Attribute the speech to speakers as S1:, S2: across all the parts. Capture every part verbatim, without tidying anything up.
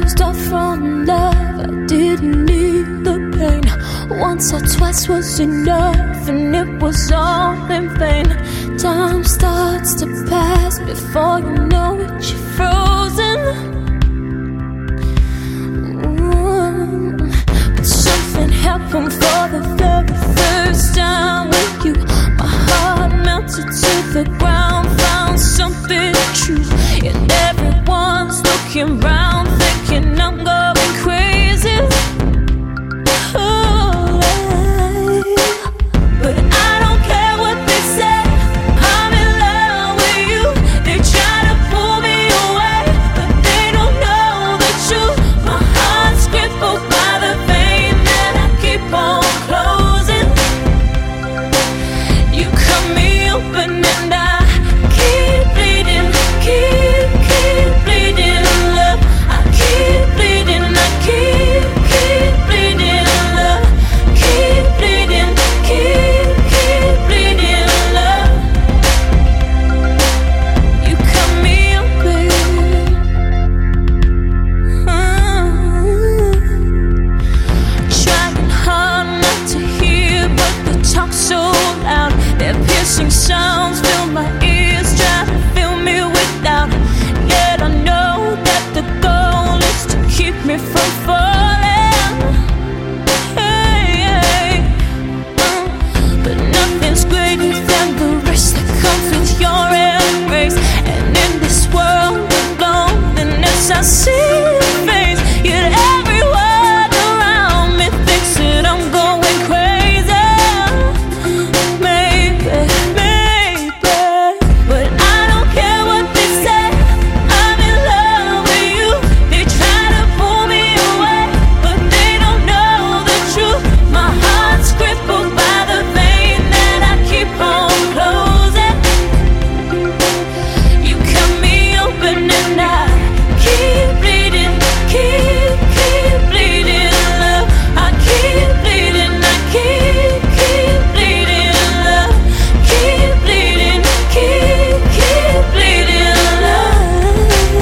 S1: start from love. I didn't need the pain. Once or twice was enough, and it was all in vain. Time starts to pass before you know it, you're frozen. Ooh. But something happened for the very first time with you. My heart melted to the ground, found something true. And everyone's looking round, thinking I'm going crazy. Ooh, but I don't care what they say, I'm in love with you. They try to pull me away, but they don't know the truth. My heart's crippled by the vein that I keep on closing. You cut me open and I keep bleeding, keep, keep bleeding, love. I keep bleeding, I keep, keep bleeding, love. Keep bleeding, keep, keep bleeding, love. You cut me open. Mm. Trying hard not to hear, but the talk so loud. Their piercing sounds fill my ears, try to fill me with doubt. Yet I know that the goal is to keep me from falling. Hey, hey. Mm. But nothing's greater than the rest that comes with your embrace. And in this world of loneliness, I see your face. Yet everyone around me thinks that I'm going crazy. Maybe, maybe, but I don't care what they say, I'm in love with you. They try to pull me away, but they don't know the truth. My heart's crippled by the vein that I keep on closing. You cut me open and I keep bleeding, keep, keep bleeding, love. I keep bleeding, I keep, keep bleeding, love. Keep bleeding, keep, keep bleeding, love.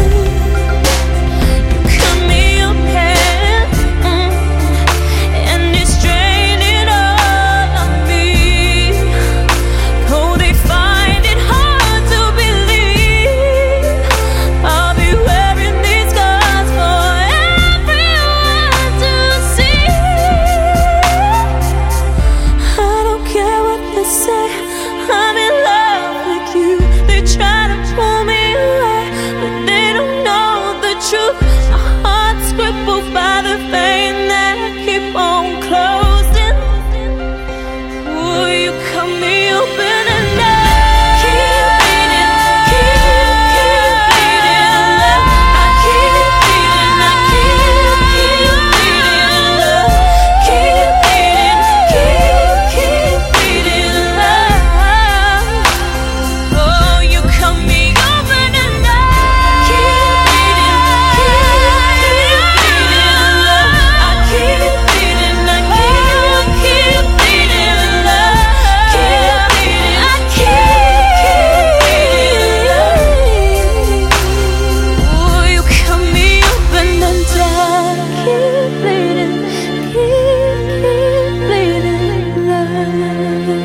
S1: You cut me open, mm, and it's draining all of me. Oh, they find it hard to believe I'll be wearing these scars for everyone to see. I don't care what they say, I'm in love with you. They try to pull me away, but they don't know the truth. My heart's crippled by the vein that I keep on closing. Ooh, you cut me open and I keep bleeding, keep, keep bleeding, love. I keep bleeding, I keep, keep bleeding, love. Keep bleeding, keep, keep bleeding, love. Oh, you cut me open and I keep bleeding, keep, keep bleeding, love. I keep bleeding, I keep, keep bleeding, love. Keep bleeding, I keep, keep bleeding, love. Oh, you cut me open and I keep bleeding, keep, keep bleeding, love.